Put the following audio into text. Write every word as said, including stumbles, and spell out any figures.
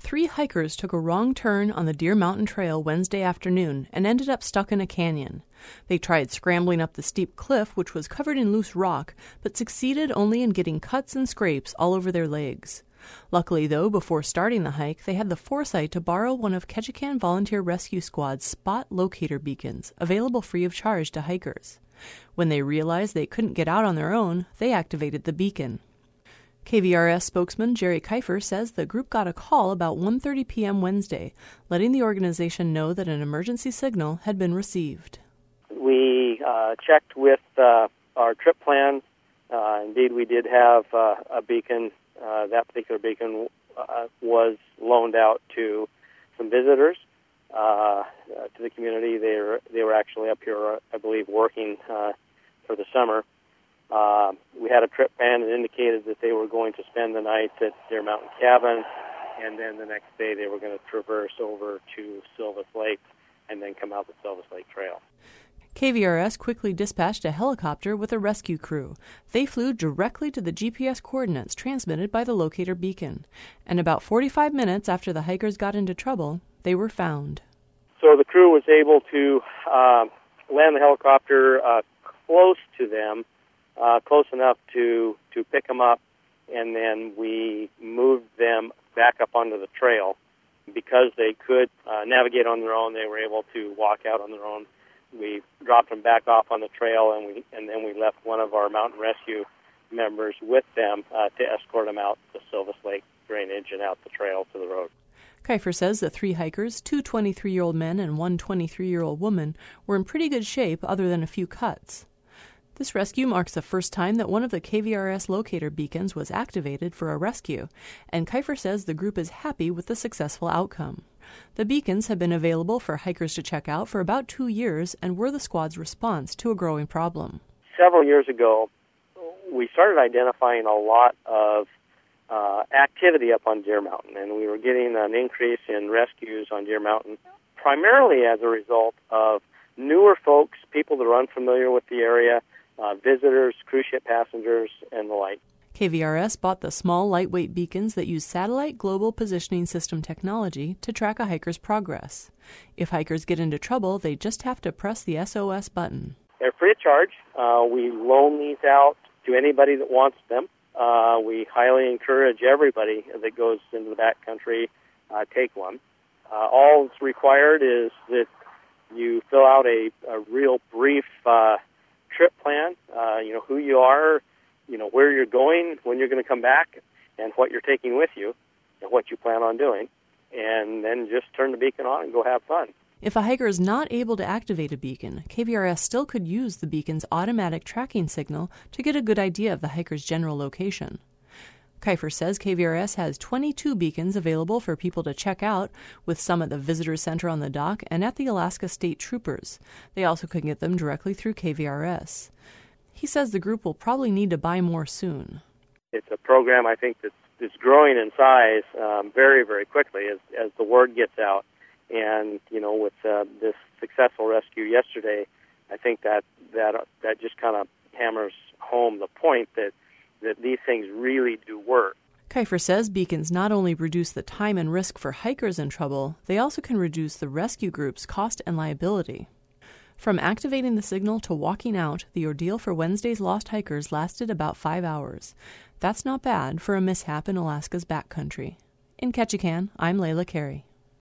Three hikers took a wrong turn on the Deer Mountain Trail Wednesday afternoon and ended up stuck in a canyon. They tried scrambling up the steep cliff, which was covered in loose rock, but succeeded only in getting cuts and scrapes all over their legs. Luckily, though, before starting the hike, they had the foresight to borrow one of Ketchikan Volunteer Rescue Squad's spot locator beacons, available free of charge to hikers. When they realized they couldn't get out on their own, they activated the beacon. K V R S spokesman Jerry Kiefer says the group got a call about one thirty p.m. Wednesday, letting the organization know that an emergency signal had been received. We uh, checked with uh, our trip plan. Uh, indeed, we did have uh, a beacon. Uh, that particular beacon uh, was loaned out to some visitors uh, uh, to the community. They were, they were actually up here, I believe, working uh, for the summer. Uh, we had a trip plan that indicated that they were going to spend the night at their mountain cabin, and then the next day they were going to traverse over to Silvis Lake and then come out the Silvis Lake Trail. K V R S quickly dispatched a helicopter with a rescue crew. They flew directly to the G P S coordinates transmitted by the locator beacon, and about forty-five minutes after the hikers got into trouble, they were found. So the crew was able to uh, land the helicopter uh, close to them, uh, close enough to, to pick them up, and then we moved them back up onto the trail. Because they could uh, navigate on their own, they were able to walk out on their own. We dropped them back off on the trail, and we and then we left one of our mountain rescue members with them uh, to escort them out the Silvis Lake drainage and out the trail to the road. Kiefer says the three hikers, two twenty-three-year-old men and one twenty-three-year-old woman, were in pretty good shape other than a few cuts. This rescue marks the first time that one of the K V R S locator beacons was activated for a rescue, and Kiefer says the group is happy with the successful outcome. The beacons have been available for hikers to check out for about two years and were the squad's response to a growing problem. Several years ago, we started identifying a lot of uh, activity up on Deer Mountain, and we were getting an increase in rescues on Deer Mountain, primarily as a result of newer folks, people that are unfamiliar with the area, uh, visitors, cruise ship passengers, and the like. K V R S bought the small, lightweight beacons that use satellite global positioning system technology to track a hiker's progress. If hikers get into trouble, they just have to press the S O S button. They're free of charge. Uh, we loan these out to anybody that wants them. Uh, we highly encourage everybody that goes into the backcountry uh, take one. Uh, all that's required is that you fill out a, a real brief uh, trip plan, uh, you know, who you are, you know, where you're going, when you're going to come back, and what you're taking with you, and what you plan on doing, and then just turn the beacon on and go have fun. If a hiker is not able to activate a beacon, K V R S still could use the beacon's automatic tracking signal to get a good idea of the hiker's general location. Kiefer says K V R S has twenty-two beacons available for people to check out, with some at the Visitor Center on the dock and at the Alaska State Troopers. They also can get them directly through K V R S. He says the group will probably need to buy more soon. It's a program, I think, that's, that's growing in size um, very, very quickly as, as the word gets out. And, you know, with uh, this successful rescue yesterday, I think that that, that just kind of hammers home the point that, that these things really do work. Kiefer says beacons not only reduce the time and risk for hikers in trouble, they also can reduce the rescue group's cost and liability. From activating the signal to walking out, the ordeal for Wednesday's lost hikers lasted about five hours. That's not bad for a mishap in Alaska's backcountry. In Ketchikan, I'm Layla Carey.